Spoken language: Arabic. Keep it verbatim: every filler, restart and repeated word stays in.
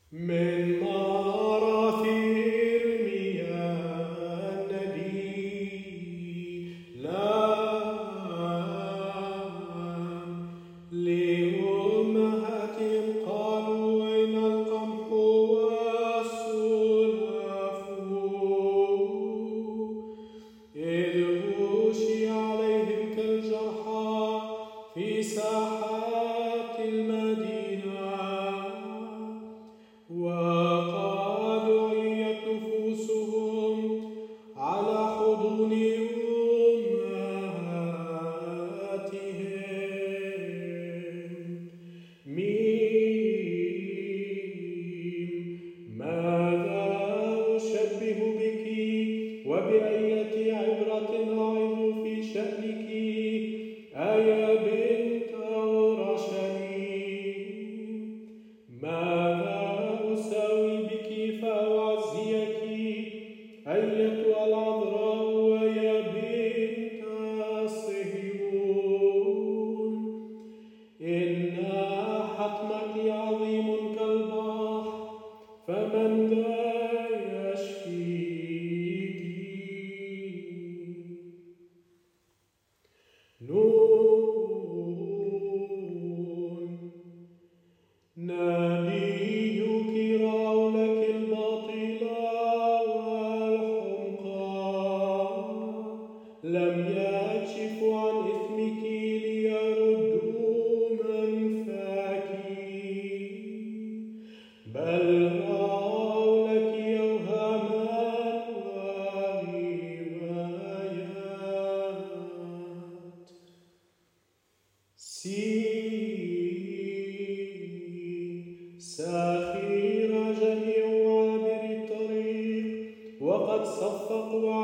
من مراثير المياه النبيلة لأمهاتهم قالوا أين القمح والسلف إذ غشي عليهم كالجرحى في ساحات المدينة وقد عيت نفوسهم على حضن أمهاتهم. ميم ماذا أشبه بك وبأية عبرة أعظ في شأنك أيا بنت أورشليم. ماذا أساوي بك فأعزيك أيتها العذراء ويا بنت صهيون. إن حطمك عظيم كالبحر فمن ذا يشفيك. نون نبيك راوا لك الباطل والحمقى لم يكشفوا عن إثمك ليردوا منفاك بل راوا لك أوهاما وروايات. سين ساخر جميع عابر الطريق وقد صفقوا